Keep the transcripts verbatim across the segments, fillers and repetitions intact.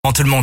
tout le monde.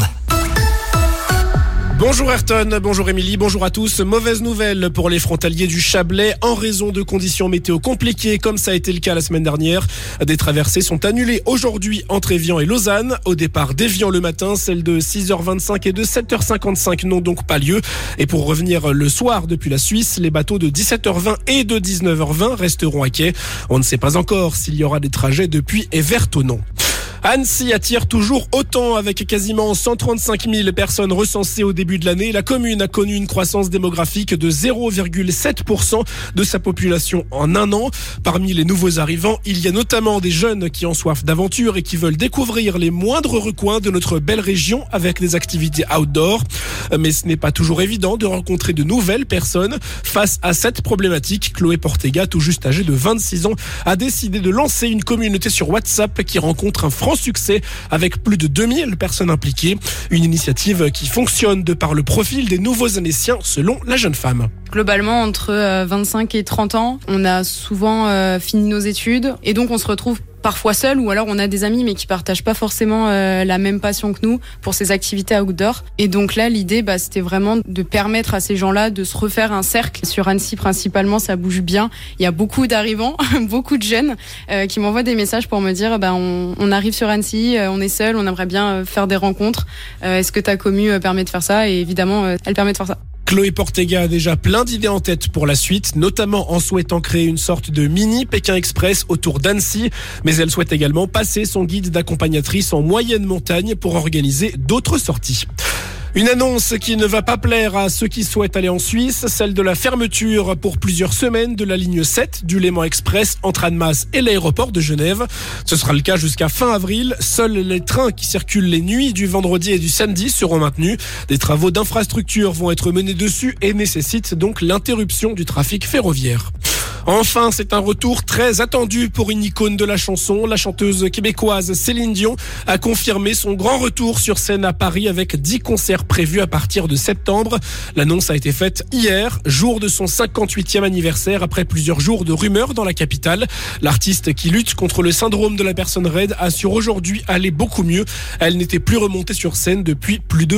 Bonjour Ayrton, bonjour Émilie, bonjour à tous. Mauvaise nouvelle pour les frontaliers du Chablais en raison de conditions météo compliquées comme ça a été le cas la semaine dernière. Des traversées sont annulées aujourd'hui entre Évian et Lausanne. Au départ d'Évian le matin, celles de six heures vingt-cinq et de sept heures cinquante-cinq n'ont donc pas lieu. Et pour revenir le soir depuis la Suisse, les bateaux de dix-sept heures vingt et de dix-neuf heures vingt resteront à quai. On ne sait pas encore s'il y aura des trajets depuis Evert ou non. Annecy attire toujours autant avec quasiment cent trente-cinq mille personnes recensées au début de l'année. La commune a connu une croissance démographique de zéro virgule sept pour cent de sa population en un an. Parmi les nouveaux arrivants, il y a notamment des jeunes qui ont soif d'aventure et qui veulent découvrir les moindres recoins de notre belle région avec des activités outdoor. Mais ce n'est pas toujours évident de rencontrer de nouvelles personnes. Face à cette problématique, Chloé Portega, tout juste âgée de vingt-six ans, a décidé de lancer une communauté sur WhatsApp qui rencontre un franc succès avec plus de deux mille personnes impliquées. Une initiative qui fonctionne de par le profil des nouveaux Annéciens selon la jeune femme. Globalement, entre vingt-cinq et trente ans, on a souvent euh, fini nos études et donc on se retrouve parfois seul ou alors on a des amis mais qui partagent pas forcément euh, la même passion que nous pour ces activités outdoor. Et donc là, l'idée, bah, c'était vraiment de permettre à ces gens-là de se refaire un cercle. Sur Annecy, principalement, ça bouge bien. Il y a beaucoup d'arrivants, beaucoup de jeunes euh, qui m'envoient des messages pour me dire bah, on, on arrive sur Annecy, euh, on est seul, on aimerait bien euh, faire des rencontres. Euh, est-ce que ta commu euh, permet de faire ça? Et évidemment, euh, elle permet de faire ça. Chloé Portega a déjà plein d'idées en tête pour la suite, notamment en souhaitant créer une sorte de mini Pékin Express autour d'Annecy. Mais elle souhaite également passer son guide d'accompagnatrice en moyenne montagne pour organiser d'autres sorties. Une annonce qui ne va pas plaire à ceux qui souhaitent aller en Suisse, celle de la fermeture pour plusieurs semaines de la ligne sept du Léman Express entre Annemasse et l'aéroport de Genève. Ce sera le cas jusqu'à fin avril. Seuls les trains qui circulent les nuits du vendredi et du samedi seront maintenus. Des travaux d'infrastructure vont être menés dessus et nécessitent donc l'interruption du trafic ferroviaire. Enfin, c'est un retour très attendu pour une icône de la chanson. La chanteuse québécoise Céline Dion a confirmé son grand retour sur scène à Paris avec dix concerts prévus à partir de septembre. L'annonce a été faite hier, jour de son cinquante-huitième anniversaire, après plusieurs jours de rumeurs dans la capitale. L'artiste qui lutte contre le syndrome de la personne raide assure aujourd'hui aller beaucoup mieux. Elle n'était plus remontée sur scène depuis plus de